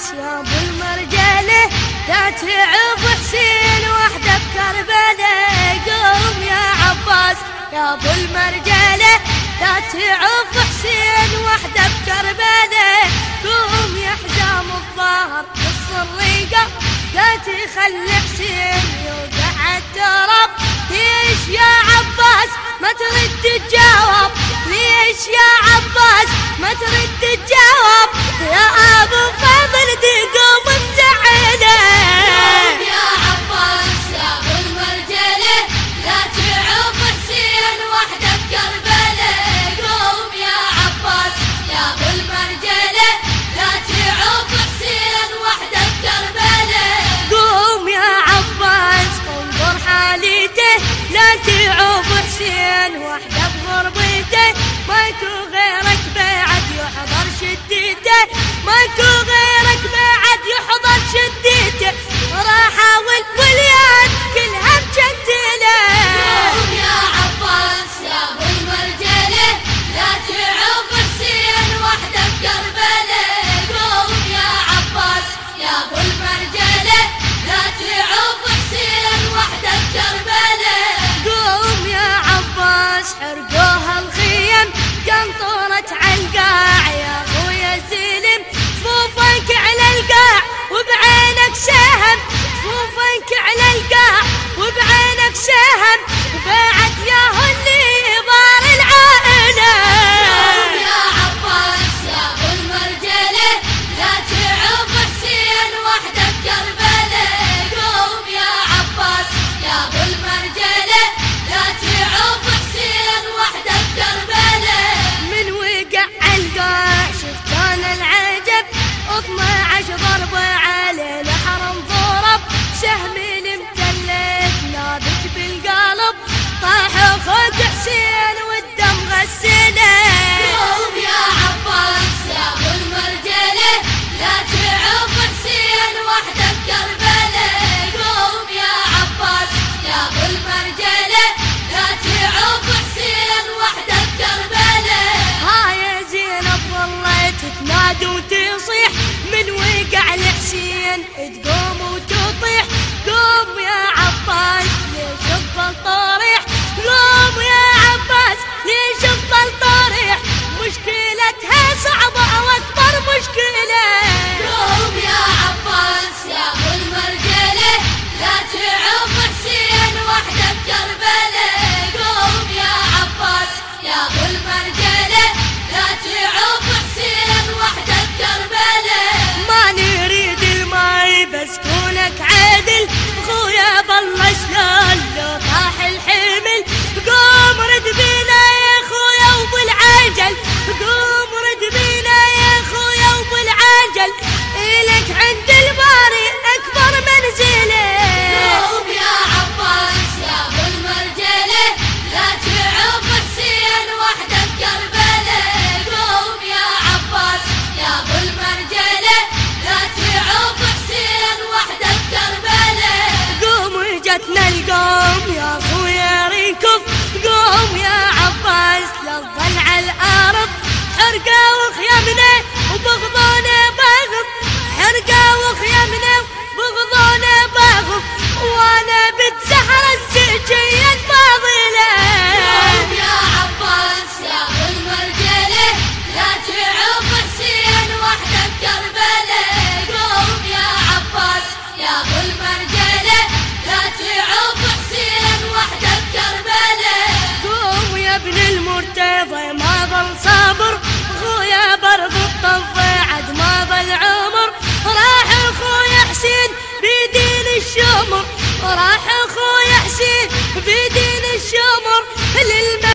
يا ابو المرجله لا تعب حسين وحده بكربلاء. قوم يا عباس يا ابو المرجله لا تعب حسين وحده بكربلاء. قوم يا حزام الظهر قص الرقه لا تخلي حسين يوقع التراب. ليش يا عباس ما ترد تجاوب؟ ليش يا عباس ما ترد تجاوب؟ يا ابو فاضل تقوم مزعله. قوم يا عباس يا ابو المرجله لا تعوف حسين وحده بكربلاء. قوم يا عباس يا ابو المرجله لا تعوف حسين وحده بكربلاء. قوم يا عباس انظر حاليته لا تعوف حسين وحده بغربته. ماكو غيرك بعد يحضر شديته، ماكو غيرك بعد يحضر شديته. راح واليد كلها مجدله. قوم يا عباس يا ابو المرجله لا تعوف حسين وحده بكربلاء. قوم يا عباس يا ابو المرجله لا تعوف حسين وحده بكربلاء. قوم يا عباس حرقوها الخيم قنطرت عالقاع. يا خويا الزلم صفوفك على القاع وبعينك سهم، صفوفك على القاع وبعينك سهم. بعد يا اللي بار العائله. قوم يا عباس يا ابو المرجله لا تعوف حسين وحده بكربلاء. قوم يا عباس يا ابو المرجله لا تعوف حسين وحده بكربلاء. من وقع القاع شفت انا العجب 12 ضربه على الحرم ضرب. سهم المتلف نابت بالقلب طاح اخوك حسين والدم غسله. قوم يا عباس يا ابو المرجله لا تعوف حسين وحده بكربلاء. قوم يا عباس يا ابو المرجله لا تعوف حسين وحده بكربلاء. هاي زينب والله تتنادي وتصيح من وقع الحسين تقوم وتطيح. قوم يا عباس ليش تظل طريح؟ قوم يا عباس ليش تظل طريح؟ مشكلتها صعبة واكبر مشكلة. قوم يا عباس يا ابو المرجله لا تعوف حسين وحده بكربلاء. قوم يا عباس يا ابو المرجله لا تعوف حسين وحده بكربلاء. ما نريد الماي بس كونك عادل خويا بالله شلون لو طاح الحمل. قوم رد بينا يا خويا وبالعجل، قوم رد بينا يا خويا وبالعجل. إلك عند الباري أكبر منزله. قوم يا عباس يا ابو المرجله لا تعوف حسين وحده بكربلاء. قوم يا عباس يا ابو المرجله لا تعوف حسين وحده بكربلاء. قوم جتنا القوم يا خويا ركض. قوم يا عباس لا تظل على الارض. حرقه وخيامنا وبغضونا باغض، حرقه وخيامنا وبغضونا باغض. وانا بتسحر الزكيه الفاضله. قوم يا عباس يا ابو المرجله لا تعوف حسين وحده بكربلاء. قوم يا عباس يا ابو المرجله لا تعوف حسين وحده بكربلاء. قوم يا ابن المرتضى ما ظل صابر. خويا برضو الطفى عد ما ظل عمر. راح خويا حسين بدين الشمر، راح خويا حسين بدين الشمر.